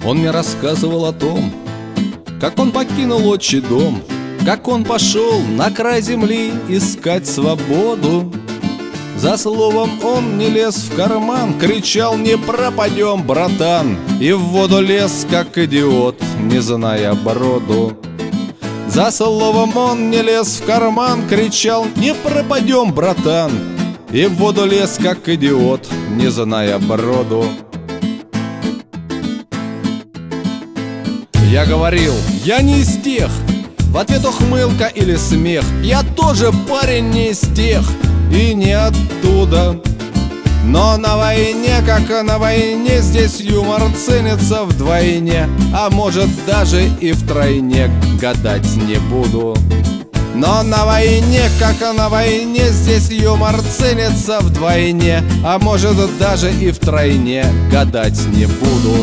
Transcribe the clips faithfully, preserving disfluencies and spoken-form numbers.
Он мне рассказывал о том, как он покинул отчий дом, как он пошел на край земли искать свободу. За словом он не лез в карман, кричал: не пропадем, братан. И в воду лез, как идиот, не зная броду. За словом он не лез в карман, кричал: не пропадем, братан. И в воду лез, как идиот, не зная броду. Я говорил: я не из тех. В ответ ухмылка или смех: я тоже парень не из тех и не оттуда. Но на войне, как на войне, здесь юмор ценится вдвойне, а может даже и втройне, гадать не буду. Но на войне, как на войне, здесь юмор ценится вдвойне, а может даже и втройне, гадать не буду.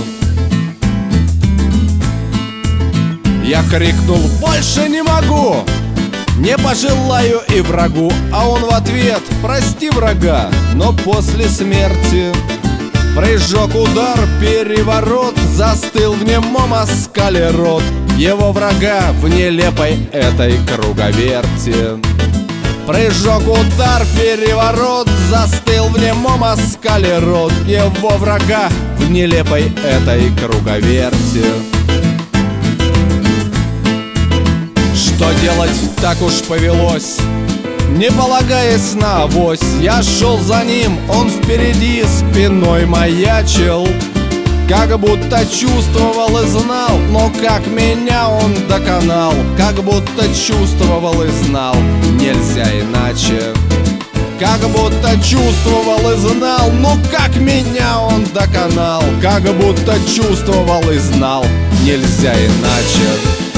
Я крикнул: больше не могу, не пожелаю и врагу. А он в ответ: прости врага, но после смерти. Прыжок, удар, переворот, застыл в немом оскале рот его врага в нелепой этой круговерти. Прыжок, удар, переворот, застыл в немом оскале рот его врага в нелепой этой круговерти. Что делать, так уж повелось, не полагаясь на авось. Я шел за ним, он впереди спиной маячил, как будто чувствовал и знал, но как меня он доконал. Как будто чувствовал и знал, нельзя иначе. Как будто чувствовал и знал, но как меня он доконал. Как будто чувствовал и знал, нельзя иначе.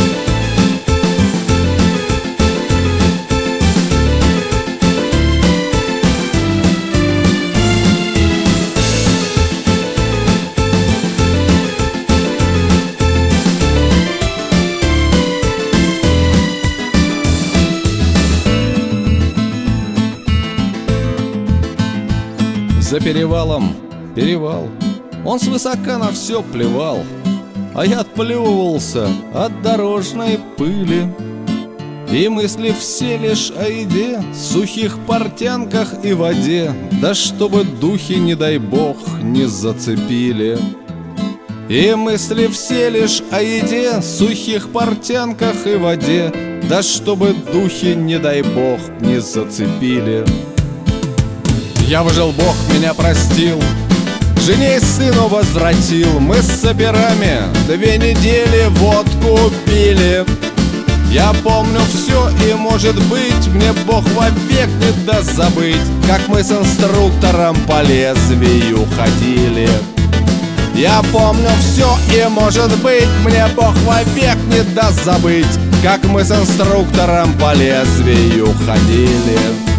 За перевалом перевал, он свысока на все плевал, а я отплевывался от дорожной пыли. И мысли все лишь о еде, сухих портянках и воде, да чтобы духи, не дай бог, не зацепили. И мысли все лишь о еде, сухих портянках и воде, да чтобы духи, не дай бог, не зацепили. Я выжил, Бог меня простил, жене и сыну возвратил. Мы с операми две недели водку пили. Я помню все, и, может быть, мне Бог вовек не даст забыть, как мы с инструктором по лезвию ходили. Я помню все, и, может быть, мне Бог вовек не даст забыть, как мы с инструктором по лезвию ходили.